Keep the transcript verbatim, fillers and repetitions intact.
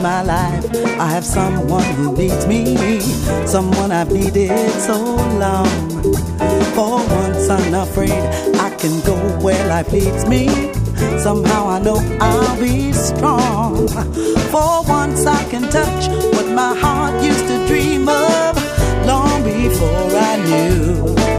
my life, I have someone who needs me, someone I've needed so long. For once unafraid, I can go where life leads me. Somehow I know I'll be strong. For once I can touch what my heart used to dream of long before I knew